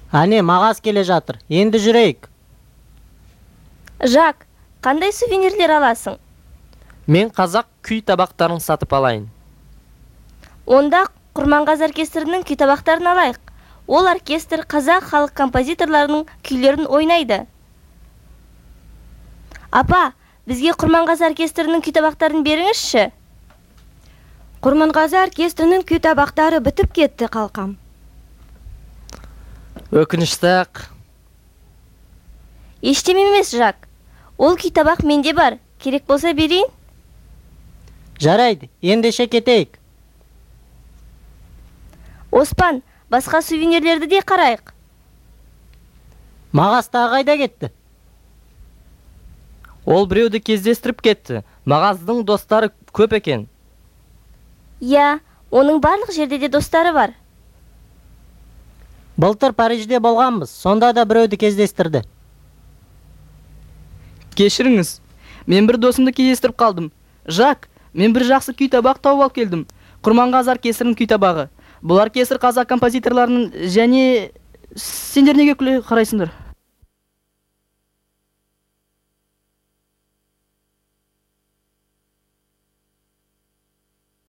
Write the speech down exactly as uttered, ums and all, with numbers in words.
Ане, мағаз келе жатыр. Енді жүрейік. Жак, қандай сувенирлер аласың? Мен қазақ күй табақтарын сатып алайын. Онда Құрманғазы оркестрінің күй табақтарын алайық. Ол оркестр қазақ халық композиторларының күйлерін ойнайды. Апа, бізге Құрманғазы оркестрінің күй табақтарын беріңізші. Құрманғазы оркестрінің күй табақтары бітіп кетті, қалқам. Өкінішті ақ. Ештеме емес, Жак. Ол күй табақ менде бар. Керек болса берейін? Жарайды, ендеше кетейік. Оспан, басқа сувенирлерді де қарайық. Мағаз тағы қайда кетті? Ол біреуді кездестіріп кетті. Мағаздың достары көп екен. Я, оның барлық жерде де достары бар. Былтыр Парижде болғанбыз, сонда да біреуді кездестірді. Кешіріңіз, мен бір досымды кездестіріп қалдым. Жак, мен бір жақсы күй табақ тауып алып келдім. Құрманғазы оркестрінің күй табағы. Бұл оркестр қазақ композиторларының және... Сендер неге күле қарайсыңдар?